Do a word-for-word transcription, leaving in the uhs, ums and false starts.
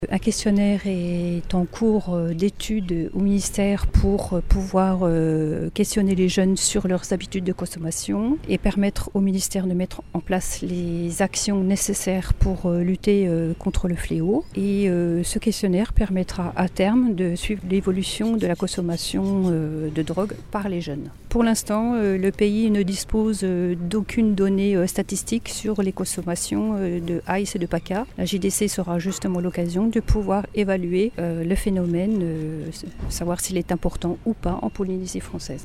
Un questionnaire est en cours d'étude au ministère pour pouvoir questionner les jeunes sur leurs habitudes de consommation et permettre au ministère de mettre en place les actions nécessaires pour lutter contre le fléau. Et ce questionnaire permettra à terme de suivre l'évolution de la consommation de drogue par les jeunes. Pour l'instant, le pays ne dispose d'aucune donnée statistique sur les consommations de ice et de paca. La J D C sera justement l'occasion de pouvoir évaluer euh, le phénomène, euh, savoir s'il est important ou pas en Polynésie française.